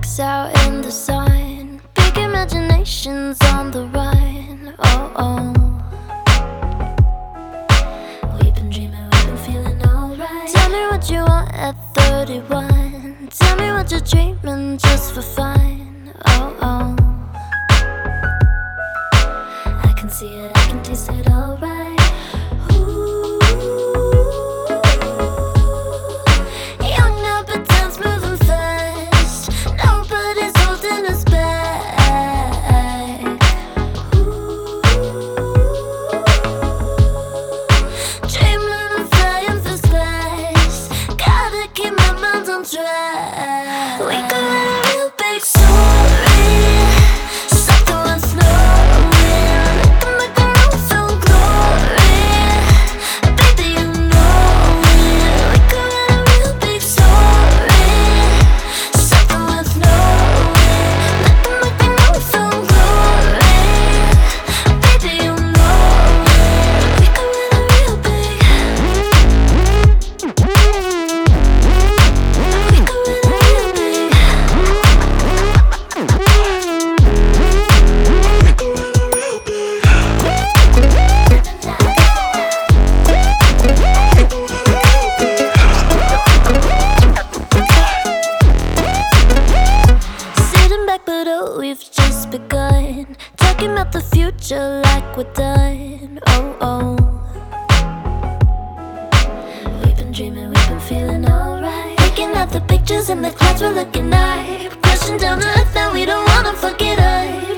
tracks out in the sun. Big imaginations on the run. Oh, oh. We've been dreaming, we've been feeling alright. Tell me what you want at 31. Tell me what you're dreaming just for fun. Oh, oh. I can see it, I can taste it alright. We could write a real big story, something worth knowing. Make our own film glory, baby, you know it. We could write a real big story, something worth knowing. Make our own film glory, baby, you know it. We could write a real big. But oh, we've just begun talking about the future like we're done. Oh, oh. We've been dreaming, we've been feeling alright. Looking at the pictures and the clouds we're looking at, crashing down to earth, now we don't wanna forget us.